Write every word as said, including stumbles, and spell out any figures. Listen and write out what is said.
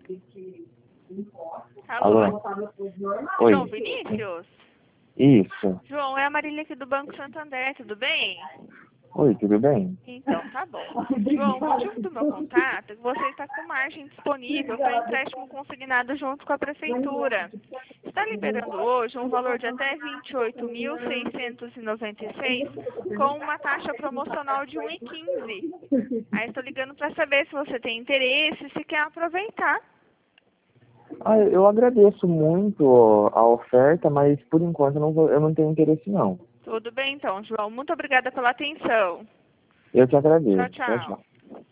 Alô? Alô? Oi. João Vinícius? Isso. João, é a Marília aqui do Banco Santander, tudo bem? Oi, tudo bem? Então, tá bom. João, o motivo do meu contato é que você está com margem disponível para empréstimo consignado junto com a Prefeitura. Está liberando hoje um valor de até vinte e oito mil seiscentos e noventa e seis com uma taxa promocional de um vírgula quinze. Aí estou ligando para saber se você tem interesse, se quer aproveitar. Ah, eu agradeço muito a oferta, mas por enquanto eu não, vou, eu não tenho interesse não. Tudo bem então, João. Muito obrigada pela atenção. Eu te agradeço. Tchau, tchau. Tchau, tchau.